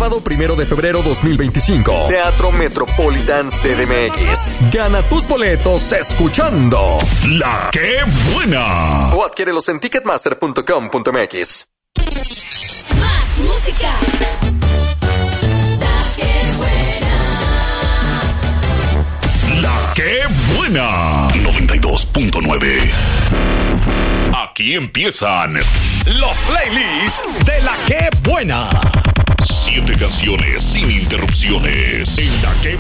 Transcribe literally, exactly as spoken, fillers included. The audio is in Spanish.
Sábado primero de febrero dos mil veinticinco. Teatro Metropolitan C D M X. Gana tus boletos escuchando La Que Buena. O adquiérelos en ticketmaster punto com punto m x. Más música. La Que Buena. La Que Buena. noventa y dos punto nueve. Aquí empiezan los playlists de La Que Buena. Siete canciones sin interrupciones. En La Que